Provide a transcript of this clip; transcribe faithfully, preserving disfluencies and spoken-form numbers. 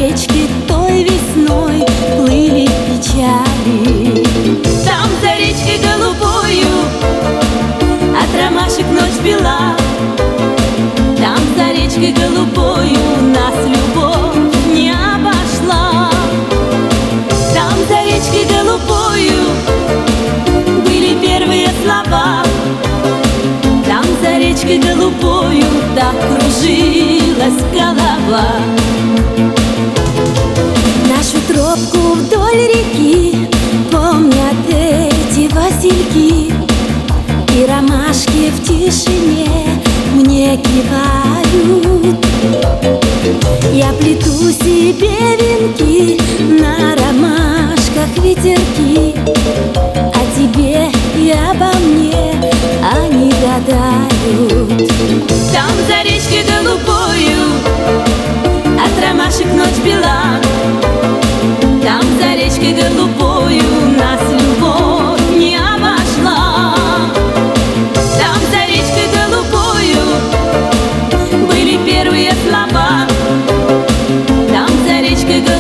речке той весной плыли печали. Там за речкой голубою от ромашек ночь бела. Там за речкой голубою нас любовь не обошла. Там за речкой голубою были первые слова. Там за речкой голубою так кружилась голова. Нашу тропку вдоль реки помнят эти васильки, и ромашки в тишине мне кивают. Я плету себе венки, на ромашках ветерки, о тебе и обо мне они гадают. Там за речкой голубою от ромашек ночь бела. Там за речкой голубою нас любовь не обошла. Там за речкой голубою были первые слова. Там за речкой голубою